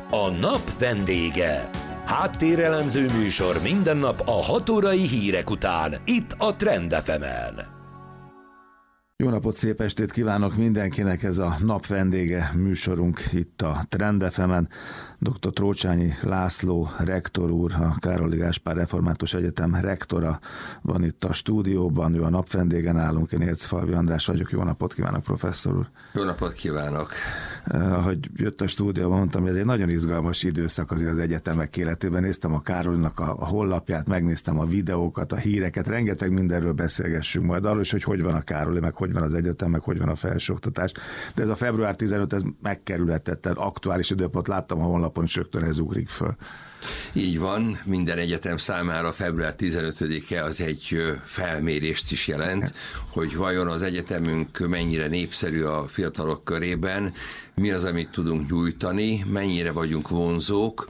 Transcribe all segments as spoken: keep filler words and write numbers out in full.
A nap vendége. Háttérelemző műsor minden nap a hat órai hírek után, itt a Trend ef emen. Jó napot, szép estét kívánok mindenkinek, ez a nap vendége műsorunk itt a Trend ef emen. doktor Trócsányi László rektor úr, a Károly Gáspár Református Egyetem rektora van itt a stúdióban, ő a nap vendége nálunk, én Érczfalvi András vagyok. Jó napot kívánok, professzor úr! Jó napot kívánok! Ahogy jött a stúdióban, mondtam, hogy ez egy nagyon izgalmas időszak azért az egyetemek életében. Néztem a Károlynak a, a honlapját, megnéztem a videókat, a híreket, rengeteg mindenről beszélgessünk majd, arról is, hogy hogy van a Károly, meg hogy van az egyetem, meg hogy van a felsőoktatás. De ez a február tizenötödike, ez megkerülhetetlen, aktuális időpont, láttam a honlapon, és rögtön ez ugrik föl. Így van, minden egyetem számára február tizenötödike az egy felmérést is jelent, hogy vajon az egyetemünk mennyire népszerű a fiatalok körében, mi az, amit tudunk nyújtani, mennyire vagyunk vonzók,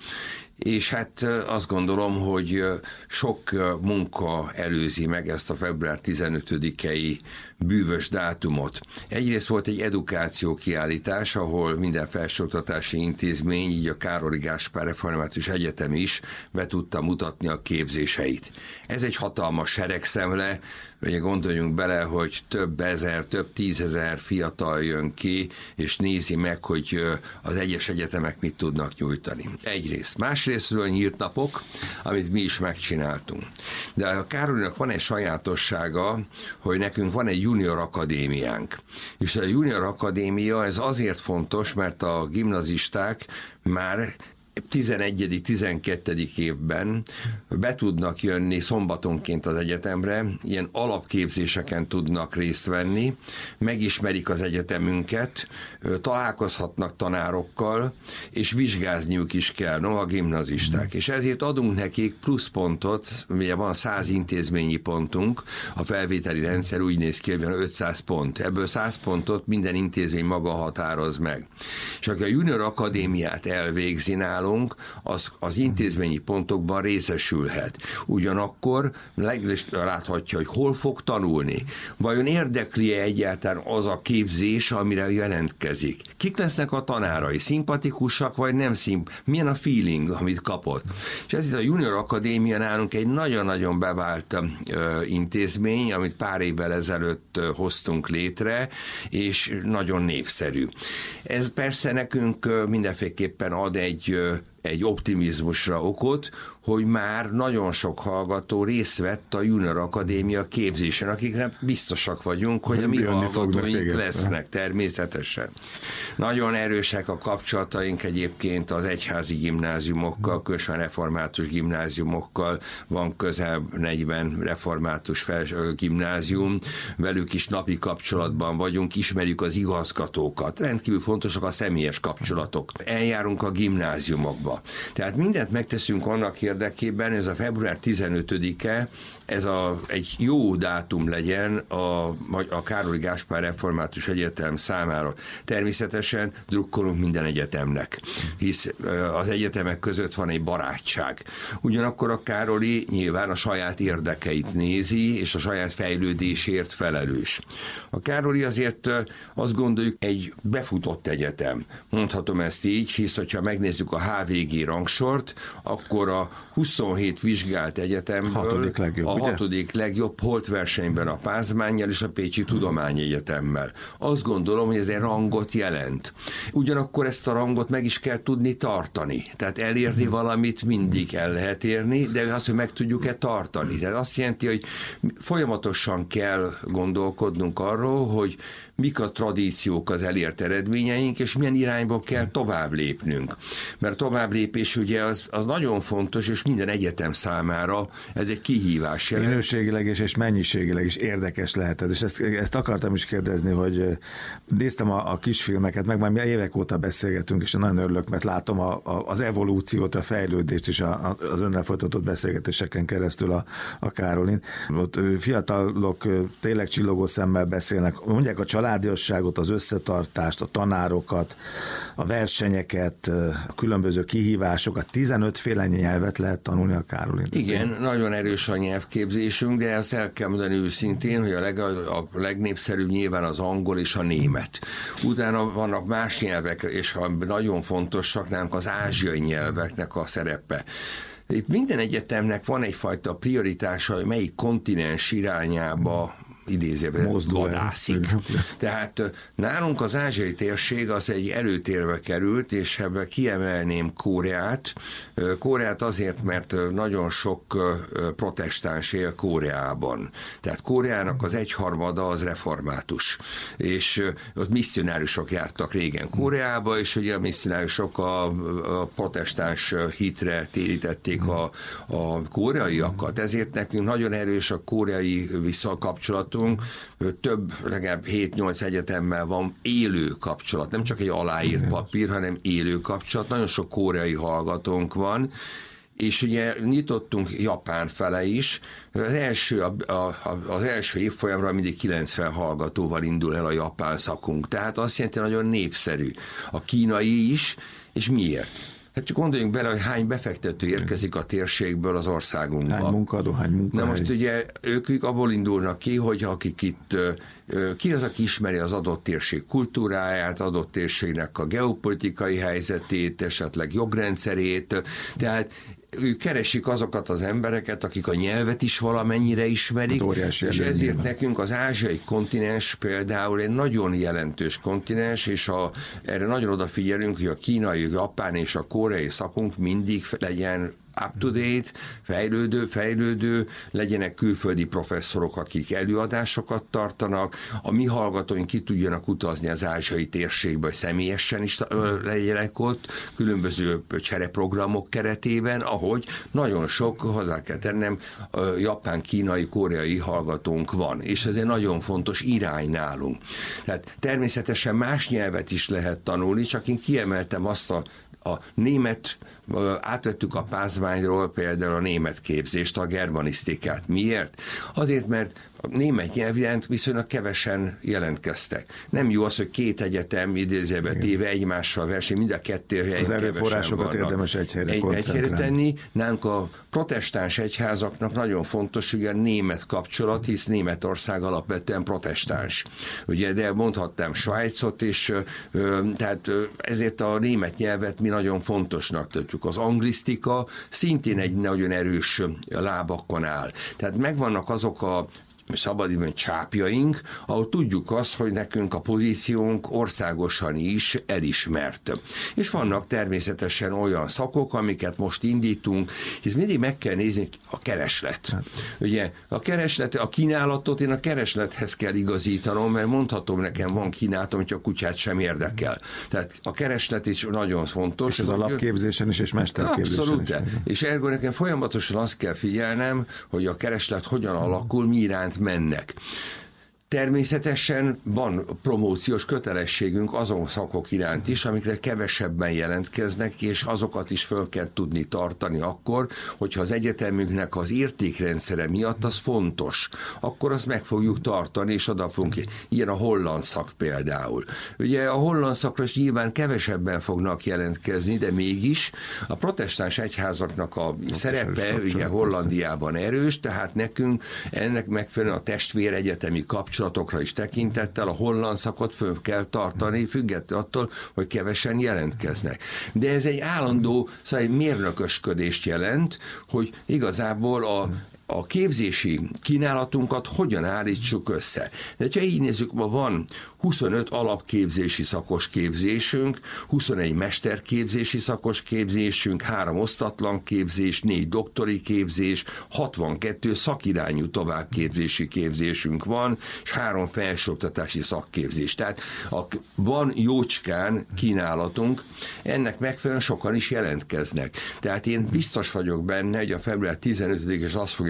és hát azt gondolom, hogy sok munka előzi meg ezt a február tizenötödikei bűvös dátumot. Egyrészt volt egy edukáció kiállítás, ahol minden felsőoktatási intézmény, így a Károly Gáspár Református Egyetem is be tudta mutatni a képzéseit. Ez egy hatalmas seregszemle, ugye gondoljunk bele, hogy több ezer, több tízezer fiatal jön ki, és nézi meg, hogy az egyes egyetemek mit tudnak nyújtani. Egyrészt. Másrésztről nyílt napok, amit mi is megcsináltunk. De a Károlynak van egy sajátossága, hogy nekünk van egy junior akadémiánk. És a junior akadémia ez azért fontos, mert a gimnazisták már tizenegyedik tizenkettedik évben be tudnak jönni szombatonként az egyetemre, ilyen alapképzéseken tudnak részt venni, megismerik az egyetemünket, találkozhatnak tanárokkal, és vizsgázniuk is kell, no, a gimnazisták. És ezért adunk nekik pluszpontot, ugye van száz intézményi pontunk, a felvételi rendszer úgy néz ki, hogy van ötszáz pont. Ebből száz pontot minden intézmény maga határoz meg. És aki a junior akadémiát elvégzi nálunk, az, az intézményi pontokban részesülhet. Ugyanakkor láthatja, hogy hol fog tanulni. Vajon érdekli-e egyáltalán az a képzés, amire jelentkezik? Kik lesznek a tanárai? Szimpatikusak, vagy nem szimp? Milyen a feeling, amit kapott? És ez itt a Junior Akadémia nálunk egy nagyon-nagyon bevált ö, intézmény, amit pár évvel ezelőtt ö, hoztunk létre, és nagyon népszerű. Ez persze nekünk ö, mindenféleképpen ad egy ö, egy optimizmusra okot, hogy már nagyon sok hallgató részt vett a Junior Akadémia képzésen, akiknek biztosak vagyunk, hogy a mi hallgatóink lesznek természetesen. Nagyon erősek a kapcsolataink egyébként az egyházi gimnáziumokkal, különösen református gimnáziumokkal, van közel negyven református gimnázium, velük is napi kapcsolatban vagyunk, ismerjük az igazgatókat. Rendkívül fontosak a személyes kapcsolatok. Eljárunk a gimnáziumokba. Tehát mindent megteszünk annak érdekében, ez a február tizenötödike, ez a, egy jó dátum legyen a, a Károly Gáspár Református Egyetem számára. Természetesen drukkolunk minden egyetemnek, hisz az egyetemek között van egy barátság. Ugyanakkor a Károlyi nyilván a saját érdekeit nézi, és a saját fejlődésért felelős. A Károlyi azért azt gondoljuk egy befutott egyetem. Mondhatom ezt így, hisz hogyha megnézzük a há vé gé rangsort, akkor a huszonhét vizsgált egyetemből hatodik legjobb, a hatodik legjobb holt versenyben a Pázmánnyal és a Pécsi Tudományegyetemmel. Azt gondolom, hogy ez egy rangot jelent. Ugyanakkor ezt a rangot meg is kell tudni tartani. Tehát elérni valamit mindig el lehet érni, de azt, hogy meg tudjuk-e tartani. Tehát azt jelenti, hogy folyamatosan kell gondolkodnunk arról, hogy mik a tradíciók, az elért eredményeink, és milyen irányba kell tovább lépnünk. Mert tovább lépés ugye az, az nagyon fontos, és minden egyetem számára ez egy kihívás jelent. Minőségileg és, és mennyiségileg is érdekes lehet ez, és ezt, ezt akartam is kérdezni, hogy néztem a, a kisfilmeket, meg már mi évek óta beszélgetünk, és nagyon örülök, mert látom a, a, az evolúciót, a fejlődést is a, a, az önnel folytatott beszélgetéseken keresztül a, a Károlyin. Ott fiatalok tényleg csillogó szemmel beszélnek, mondják a családiasságot, az összetartást, a tanárokat, a versenyeket, a különböző kihívásokat. tizenöt féle nyelvet lehet tanulni a Károlin. Igen, nagyon erős a nyelvképzésünk, de ezt el kell mondani őszintén, hogy a, leg, a legnépszerűbb nyilván az angol és a német. Utána vannak más nyelvek, és nagyon fontosak nálunk az ázsiai nyelveknek a szerepe. Itt minden egyetemnek van egyfajta prioritása, hogy melyik kontinens irányába idézőben vadászik. Tehát nálunk az ázsiai térség az egy előtérbe került, és ebben kiemelném Koreát. Koreát azért, mert nagyon sok protestáns él Koreában. Tehát Koreának az egyharmada az református. És ott misszionáriusok jártak régen Koreába, és ugye a misszionáriusok a, a protestáns hitre térítették a, a koreaiakat. Ezért nekünk nagyon erős a koreai visszakapcsolatunk. Több, legalább hét-nyolc egyetemmel van élő kapcsolat, nem csak egy aláírt papír, hanem élő kapcsolat. Nagyon sok koreai hallgatónk van, és ugye nyitottunk Japán fele is. Az első, a, a, az első évfolyamra mindig kilencven hallgatóval indul el a japán szakunk. Tehát azt jelenti, nagyon népszerű. A kínai is, és miért? Hát csak gondoljunk bele, hogy hány befektető érkezik a térségből az országunkba. Hány munkadó, hány munkahely. Na most ugye ők abból indulnak ki, hogy akik itt, ki az, aki ismeri az adott térség kultúráját, adott térségnek a geopolitikai helyzetét, esetleg jogrendszerét, tehát ők keresik azokat az embereket, akik a nyelvet is valamennyire ismerik, és ezért nyilván. Nekünk az ázsiai kontinens például egy nagyon jelentős kontinens, és a, erre nagyon odafigyelünk, hogy a kínai, a japán és a koreai szakunk mindig legyen up-to-date, fejlődő, fejlődő, legyenek külföldi professzorok, akik előadásokat tartanak, a mi hallgatóink ki tudjanak utazni az ázsiai térségbe, hogy személyesen is legyenek ott, különböző csereprogramok keretében, ahogy nagyon sok, hozzá kell tennem, japán, kínai, koreai hallgatónk van, és ez egy nagyon fontos irány nálunk. Tehát természetesen más nyelvet is lehet tanulni, csak én kiemeltem azt a A német, átvettük a pázmányról például a német képzést, a germanisztikát. Miért? Azért, mert a német nyelv iránt viszonylag kevesen jelentkeztek. Nem jó az, hogy két egyetem idézőbe téve egymással verseny, mind a kettő helyen az erőforrásokat érdemes egy helyre egy, egy helyre tenni. Nálunk a protestáns egyházaknak nagyon fontos, hogy a német kapcsolat, hisz Németország alapvetően protestáns. Ugye, de mondhattam Svájcot is, tehát ezért a német nyelvet mi nagyon fontosnak tartjuk. Az anglisztika szintén egy nagyon erős lábakon áll. Tehát megvannak azok a szabadidőn csápjaink, ahol tudjuk azt, hogy nekünk a pozíciónk országosan is elismert. És vannak természetesen olyan szakok, amiket most indítunk, hisz mindig meg kell nézni a kereslet. Hát. Ugye a kereslet, a kínálatot én a kereslethez kell igazítanom, mert mondhatom, nekem van kínálatom, hogy a kutyát sem érdekel. Tehát a kereslet is nagyon fontos. És az alapképzésen is, és mesterképzésen abszolút, is. És ergo nekem folyamatosan azt kell figyelnem, hogy a kereslet hogyan alakul, mi iránt mennek. Természetesen van promóciós kötelességünk azon szakok iránt is, amikre kevesebben jelentkeznek, és azokat is föl kell tudni tartani akkor, hogyha az egyetemünknek az értékrendszere miatt az fontos, akkor azt meg fogjuk tartani, és oda fogunk. Ilyen a holland szak például. Ugye a holland szakra is nyilván kevesebben fognak jelentkezni, de mégis a protestáns egyházaknak a szerepe ugye Hollandiában erős, tehát nekünk ennek megfelelően a testvéregyetemi kapcsolat kapcsolatokra is tekintettel a holland szakot föl kell tartani, függetlenül attól, hogy kevesen jelentkeznek. De ez egy állandó szóval egy mérnökösködést jelent, hogy igazából a a képzési kínálatunkat hogyan állítsuk össze. De ha így nézzük, ma van huszonöt alapképzési szakos képzésünk, huszonegy mesterképzési szakos képzésünk, három osztatlan képzés, négy doktori képzés, hatvankettő szakirányú továbbképzési képzésünk van, és három felsőoktatási szakképzés. Tehát a, van jócskán kínálatunk, ennek megfelelően sokan is jelentkeznek. Tehát én biztos vagyok benne, hogy a február tizenötödikén is azt fogja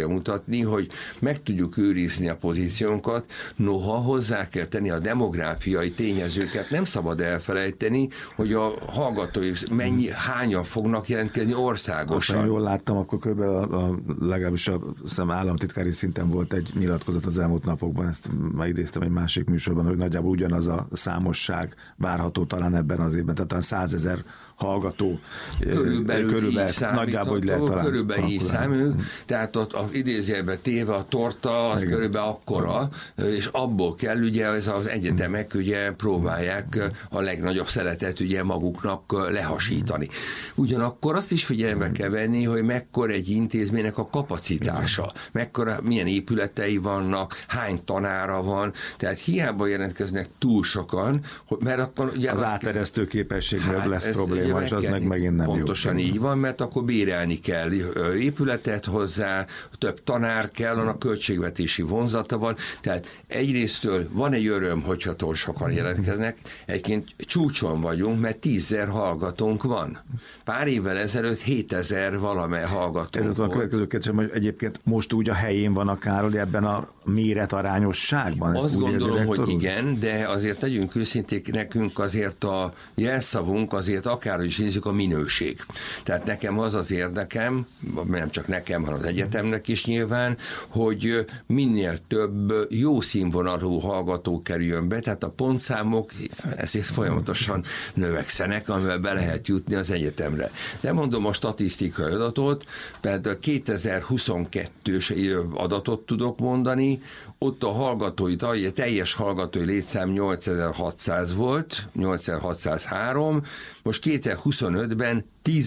bemutatni, hogy meg tudjuk őrizni a pozíciónkat, noha hozzá kell tenni a demográfiai tényezőket, nem szabad elfelejteni, hogy a hallgatói mennyi, hányan fognak jelentkezni országosan. Aztán jól láttam, akkor kb. A, a, legalábbis a szem államtitkári szinten volt egy nyilatkozat az elmúlt napokban, ezt már idéztem egy másik műsorban, hogy nagyjából ugyanaz a számosság várható talán ebben az évben, tehát százezer hallgató körülbelül, körülbelül nagyjából, hogy lehet talán. Körülbelül így számít, tehát ott a idézőjelbe téve a torta az igen. körülbelül akkora, és abból kell ugye ez az egyetemek ugye próbálják a legnagyobb szeletet ugye maguknak lehasítani. Ugyanakkor azt is figyelme kell venni, hogy mekkora egy intézménynek a kapacitása, mekkora, milyen épületei vannak, hány tanára van, tehát hiába jelentkeznek túl sokan, mert akkor ugye az áteresztő képesség hát lesz probléma, és az meg megint nem pontosan jó. így van, mert akkor bérelni kell épületet hozzá, több tanár kell, annak költségvetési vonzata van, tehát egyrésztől van egy öröm, hogyha túl sokan jelentkeznek, egyébként csúcson vagyunk, mert tízezer hallgatónk van. Pár évvel ezelőtt hétezer valamely hallgatónk Ez volt. A következő kérdésem, hogy egyébként most úgy a helyén van a Károly ebben a méretarányosságban? Azt gondolom, hogy igen, de azért legyünk őszinték, nekünk azért a jelszavunk azért akár is nézzük a minőség. Tehát nekem az az érdekem, nem csak nekem, hanem az egyetemnek is nyilván, hogy minél több jó színvonalú hallgató kerüljön be, tehát a pontszámok ezért folyamatosan növekszenek, amivel be lehet jutni az egyetemre. De mondom a statisztikai adatot, például kétezer-huszonkettős adatot tudok mondani, ott a hallgatói, a teljes hallgatói létszám nyolcezer-hatszáz volt, nyolcezer-hatszázhárom, most kétezer-huszonötben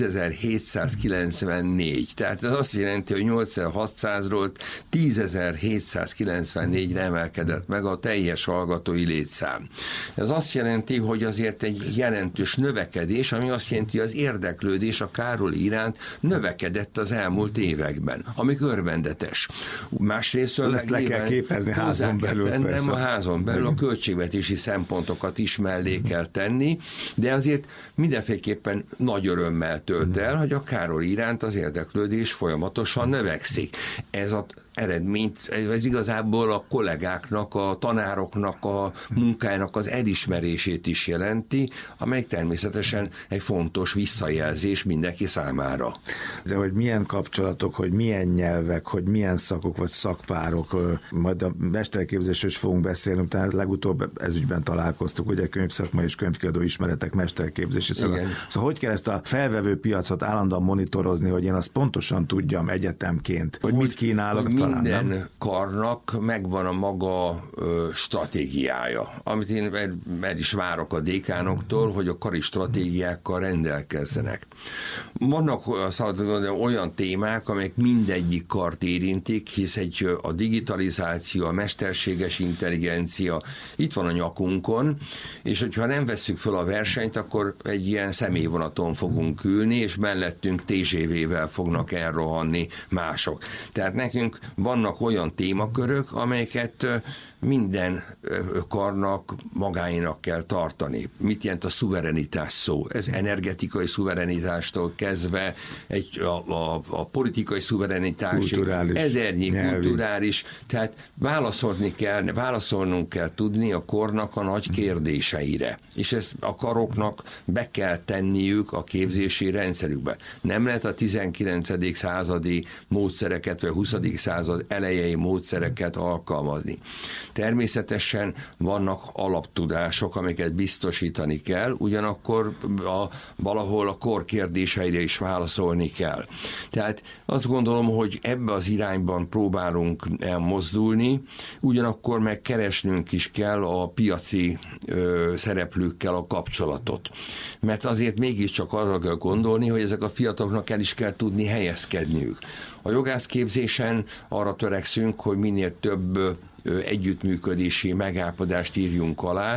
tízezer-hétszázkilencvennégy. Tehát ez azt jelenti, hogy nyolcezer-hatszázról tízezer-hétszázkilencvennégyre emelkedett meg a teljes hallgatói létszám. Ez azt jelenti, hogy azért egy jelentős növekedés, ami azt jelenti, hogy az érdeklődés a Károly iránt növekedett az elmúlt években, ami örvendetes. Másrésztől ezt le kell képezni házon belül. Nem a házon belül a költségvetési szempontokat is mellé kell tenni, de azért mindenféleképpen nagy örömmel tölt el, hogy a Károly iránt az érdeklődés folyamatosan növekszik. Ez a eredményt, ez igazából a kollégáknak, a tanároknak, a munkájának az elismerését is jelenti, amely természetesen egy fontos visszajelzés mindenki számára. De hogy milyen kapcsolatok, hogy milyen nyelvek, hogy milyen szakok vagy szakpárok, majd a mesterképzésről is fogunk beszélni, tehát legutóbb ezügyben találkoztuk, ugye könyvszakmai és könyvkiadó ismeretek mesterképzési szakok. Szóval hogy kell ezt a felvevő piacot állandóan monitorozni, hogy én azt pontosan tudjam egyetemként, hogy, hogy mit kínálok. Hogy talán, minden nem? karnak megvan a maga ö, stratégiája, amit én el, el is várok a dékánoktól, hogy a kari stratégiákkal rendelkezzenek. Vannak olyan témák, amelyek mindegyik kart érintik, hisz egy, a digitalizáció, a mesterséges intelligencia itt van a nyakunkon, és hogyha nem vesszük föl a versenyt, akkor egy ilyen személyvonaton fogunk ülni, és mellettünk té zé vé-vel fognak elrohanni mások. Tehát nekünk vannak olyan témakörök, amelyeket minden karnak magáénak kell tartani. Mit jelent a szuverenitás szó? Ez energetikai szuverenitástól kezdve egy, a, a, a politikai szuverenitásig, ezernyi nyelvi. Kulturális, tehát válaszolni kell, válaszolnunk kell tudni a kornak a nagy kérdéseire. És ezt a karoknak be kell tenniük a képzési rendszerükbe. Nem lehet a tizenkilencedik századi módszereket, vagy a huszadik század elejei módszereket alkalmazni. Természetesen vannak alaptudások, amiket biztosítani kell, ugyanakkor a, valahol a kor kérdéseire is válaszolni kell. Tehát azt gondolom, hogy ebbe az irányban próbálunk elmozdulni, ugyanakkor meg keresnünk is kell a piaci ö, szereplőkkel a kapcsolatot. Mert azért mégiscsak arra kell gondolni, hogy ezek a fiataloknak el is kell tudni helyezkedniük. A jogászképzésen arra törekszünk, hogy minél több együttműködési megállapodást írjunk alá,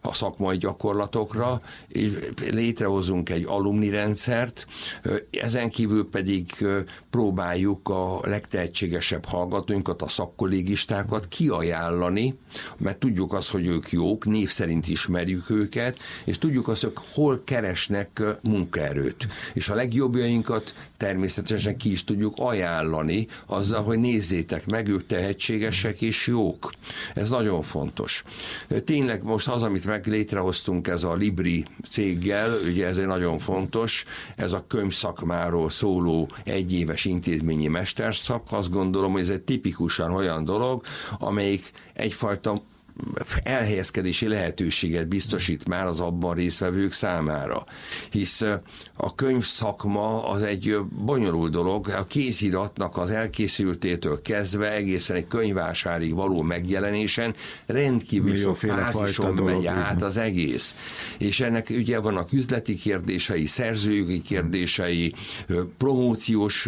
a szakmai gyakorlatokra, és létrehozunk egy alumni rendszert, ezen kívül pedig próbáljuk a legtehetségesebb hallgatóinkat, a szakkollégistákat kiajánlani, mert tudjuk azt, hogy ők jók, név szerint ismerjük őket, és tudjuk azt, hogy hol keresnek munkaerőt. És a legjobbjainkat természetesen ki is tudjuk ajánlani azzal, hogy nézzétek meg, ők tehetségesek és jók. Ez nagyon fontos. Tényleg most az, amit meg létrehoztunk, ez a Libri céggel, ugye ez egy nagyon fontos, ez a könyvszakmáról szóló egyéves intézményi mesterszak, azt gondolom, hogy ez egy tipikusan olyan dolog, amelyik egyfajta elhelyezkedési lehetőséget biztosít már az abban résztvevők számára. Hisz a könyvszakma az egy bonyolult dolog, a kéziratnak az elkészültétől kezdve egészen egy könyvvásárig való megjelenésen rendkívül sok fázison megy át az egész. És ennek ugye vannak üzleti kérdései, szerzőjogi kérdései, promóciós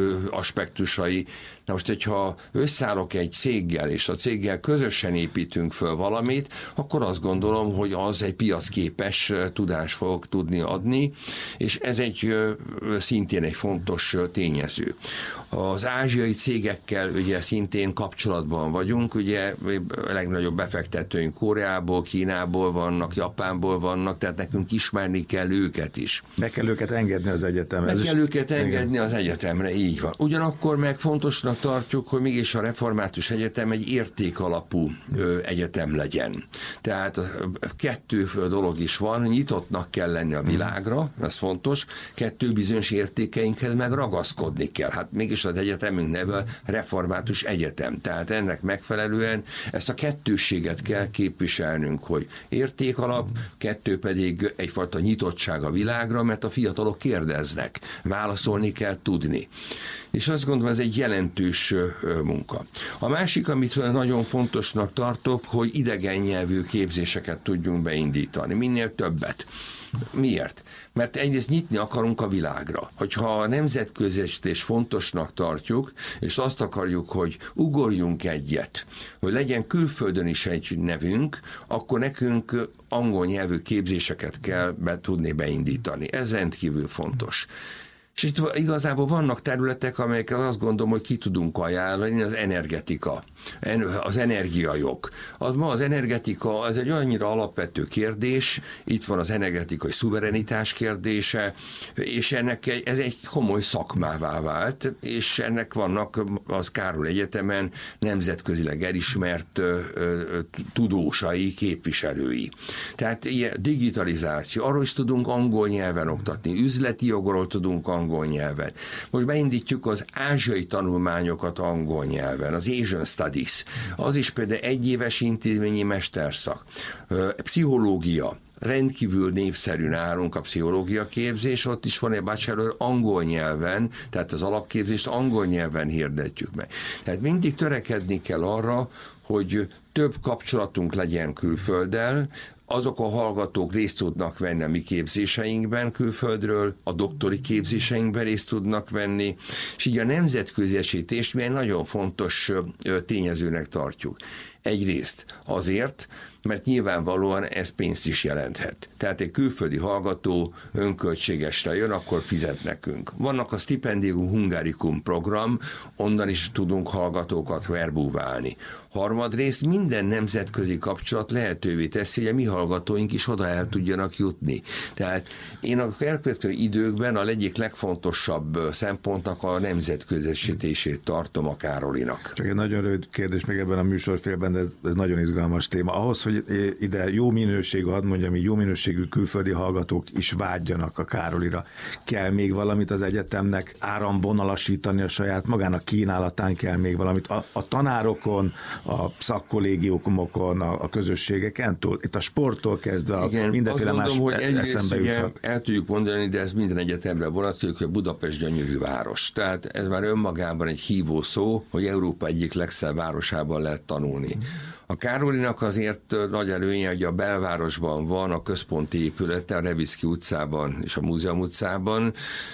aspektusai. Na most, hogyha összeállok egy céggel, és a céggel közösen építünk föl valamit, akkor azt gondolom, hogy az egy piacképes tudást fog tudni adni, és ez egy szintén egy fontos tényező. Az ázsiai cégekkel ugye szintén kapcsolatban vagyunk, ugye a legnagyobb befektetőink Koreából, Kínából vannak, Japánból vannak, tehát nekünk ismerni kell őket is. Meg kell őket engedni az egyetemre. Meg kell őket engedni az egyetemre, így van. Ugyanakkor meg fontosnak tartjuk, hogy mégis a Református Egyetem egy értékalapú ö, egyetem legyen. Tehát kettő dolog is van, nyitottnak kell lenni a világra, ez fontos, kettő bizonyos értékeinkhez meg ragaszkodni kell. Hát mégis az egyetemünk neve Református Egyetem, tehát ennek megfelelően ezt a kettősséget kell képviselnünk, hogy értékalap, kettő pedig egyfajta nyitottság a világra, mert a fiatalok kérdeznek, válaszolni kell tudni. És azt gondolom, ez egy jelentős munka. A másik, amit nagyon fontosnak tartok, hogy idegen nyelvű képzéseket tudjunk beindítani, minél többet. Miért? Mert egyrészt nyitni akarunk a világra. Hogyha a nemzetköziesítést fontosnak tartjuk, és azt akarjuk, hogy ugorjunk egyet, hogy legyen külföldön is egy nevünk, akkor nekünk angol nyelvű képzéseket kell be tudni beindítani. Ez rendkívül fontos. És itt igazából vannak területek, amelyeket azt gondolom, hogy ki tudunk ajánlani, az energetika, az energiajog. Az ma az energetika, ez egy annyira alapvető kérdés, itt van az energetikai szuverenitás kérdése, és ennek ez egy komoly szakmává vált, és ennek vannak az Károly Egyetemen nemzetközileg elismert ö, ö, tudósai, képviselői. Tehát ilyen digitalizáció, arról is tudunk angol nyelven oktatni, üzleti jogról tudunk angol nyelven. Most beindítjuk az ázsiai tanulmányokat angol nyelven, az Asian Studies, az is például egyéves intézményi mesterszak. Pszichológia, rendkívül népszerű nálunk a pszichológia képzés, ott is van egy bachelor angol nyelven, tehát az alapképzést angol nyelven hirdetjük meg. Tehát mindig törekedni kell arra, hogy több kapcsolatunk legyen külfölddel, azok a hallgatók részt tudnak venni a mi képzéseinkben külföldről, a doktori képzéseinkben részt tudnak venni, és így a nemzetköziesítést mi egy nagyon fontos tényezőnek tartjuk. Egyrészt azért, mert nyilvánvalóan ez pénzt is jelenthet. Tehát egy külföldi hallgató önköltségesre jön, akkor fizet nekünk. Vannak a Stipendium Hungarikum program, onnan is tudunk hallgatókat verbúválni. Harmadrészt minden nemzetközi kapcsolat lehetővé teszi, hogy a mi hallgatóink is oda el tudjanak jutni. Tehát én a elkövetkező időkben a egyik legfontosabb szempontnak a nemzetközesítését tartom a Károlinak. Csak egy nagyon rövid kérdés még ebben a műsorfélben, de ez, ez nagyon izgalmas téma. Ahhoz, hogy ide jó minőségű, hadd mondjam, jó minőségű külföldi hallgatók is vágyjanak a Károlira, kell még valamit az egyetemnek áramvonalasítani a saját magának kínálatán, kell még valamit a, a tanárokon, a szakkollégiumokon, a, a közösségeken túl, itt a sporttól kezdve a igen, mindenféle más mondom, hogy eszembe juthat. El tudjuk mondani, de ez minden egyetemre vonatkozik, hogy Budapest gyönyörű város. Tehát ez már önmagában egy hívó szó, hogy Európa egyik legszebb városában lehet tanulni. A Károlinak azért nagy előnye, hogy a belvárosban van a központi épülete, a Revicki utcában és a Múzeum utcában.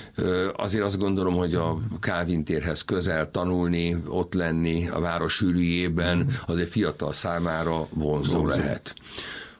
Azért azt gondolom, hogy a Kálvin térhez közel tanulni, ott lenni a város sűrűjében, az egy fiatal számára vonzó lehet.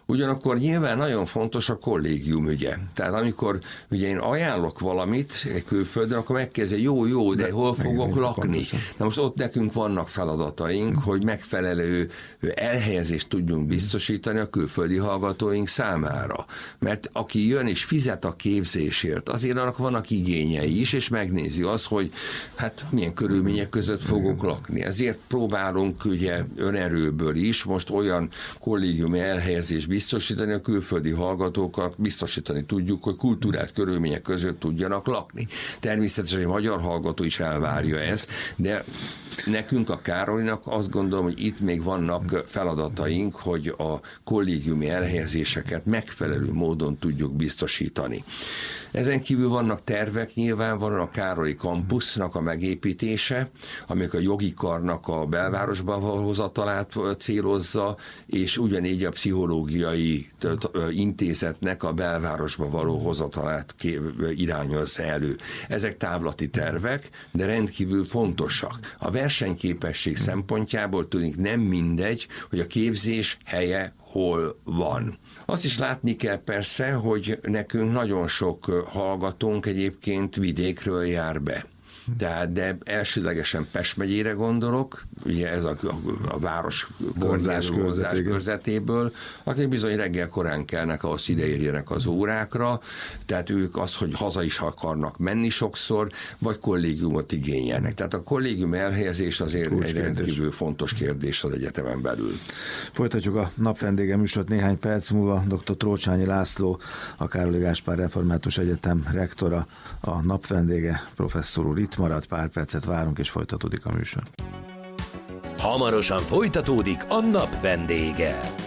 Ugyanakkor nyilván nagyon fontos a kollégium ügye. Tehát amikor ugye én ajánlok valamit külföldön, akkor megkezdje, jó, jó, de, de hol fogok lakni? Pontosan. Na most ott nekünk vannak feladataink, hogy megfelelő elhelyezést tudjunk biztosítani a külföldi hallgatóink számára. Mert aki jön és fizet a képzésért, azért annak vannak igényei is, és megnézi azt, hogy hát milyen körülmények között fogok lakni. Ezért próbálunk ugye önerőből is most olyan kollégiumi elhelyezést biztosítani a külföldi hallgatókat, biztosítani tudjuk, hogy kultúrát körülmények között tudjanak lakni. Természetesen egy magyar hallgató is elvárja ezt, de nekünk, a Károlynak azt gondolom, hogy itt még vannak feladataink, hogy a kollégiumi elhelyezéseket megfelelő módon tudjuk biztosítani. Ezen kívül vannak tervek, nyilvánvalóan a Károlyi kampusznak a megépítése, amelyek a jogi karnak a belvárosba hozatalát célozza, és ugyanígy a pszichológiai intézetnek a belvárosba való hozatalát irányozza elő. Ezek távlati tervek, de rendkívül fontosak. A versenyképesség szempontjából tudjuk nem mindegy, hogy a képzés helye hol van. Azt is látni kell persze, hogy nekünk nagyon sok hallgatónk egyébként vidékről jár be. Tehát, de elsődlegesen Pest megyére gondolok, ugye ez a, a, a város Borzás körzetéből, akik bizony reggel korán kelnek, ahhoz ideérjenek az órákra, tehát ők az, hogy haza is akarnak menni sokszor, vagy kollégiumot igényelnek. Tehát a kollégium elhelyezés azért egy rendkívül fontos kérdés az egyetemen belül. Folytatjuk a napvendége műsort néhány perc múlva. doktor Trócsányi László, a Károly Gáspár Református Egyetem rektora, a napvendége. Professzor úr itt marad, pár percet várunk, és folytatódik a műsor. Hamarosan folytatódik a nap vendége.